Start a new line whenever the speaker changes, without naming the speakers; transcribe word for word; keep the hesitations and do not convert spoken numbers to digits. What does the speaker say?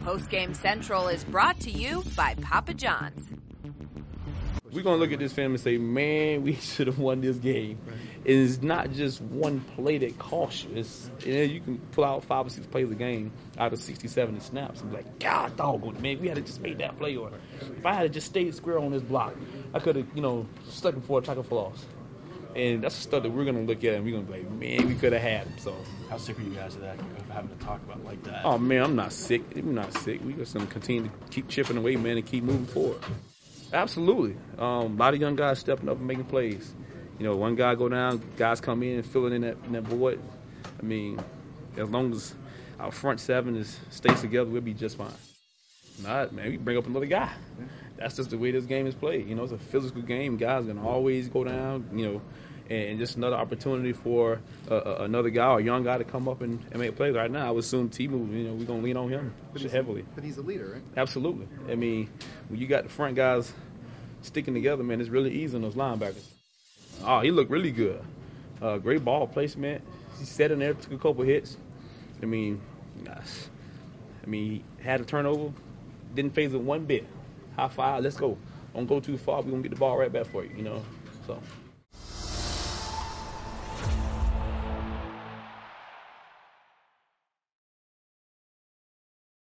Postgame Central is brought to you by Papa John's.
We're going to look at this film and say, man, we should have won this game. Right. It's not just one play that costs you. It's, you know, you can pull out five or six plays a game out of sixty, seventy snaps and be like, God doggone, man, we had to just made that play. Or if I had to just stayed square on this block, I could have, you know, stuck him for a tackle for loss. And that's the stuff that we're going to look at and we're going to be like, man, we could have had him. So,
how sick are you guys of that, of having to talk about like that?
Oh, man, I'm not sick. I'm not sick. We just going to continue to keep chipping away, man, and keep moving forward. Absolutely. Um, a lot of young guys stepping up and making plays. You know, one guy go down, guys come in and filling in that, in that void. I mean, as long as our front seven is stays together, we'll be just fine. Not, man, we bring up another guy. That's just the way this game is played. You know, it's a physical game. Guys are going to always go down, you know, and just another opportunity for uh, uh, another guy or a young guy to come up and, and make plays. Right now, I would assume T-Move, you know, we're going to lean on him
but
heavily.
But he's a leader, right?
Absolutely. I mean, when you got the front guys sticking together, man, it's really easy on those linebackers. Oh, he looked really good. Uh, great ball placement. He sat in there, took a couple hits. I mean, gosh. I mean, he had a turnover, didn't phase it one bit. High five, let's go. Don't go too far, we're going to get the ball right back for you, you know. So.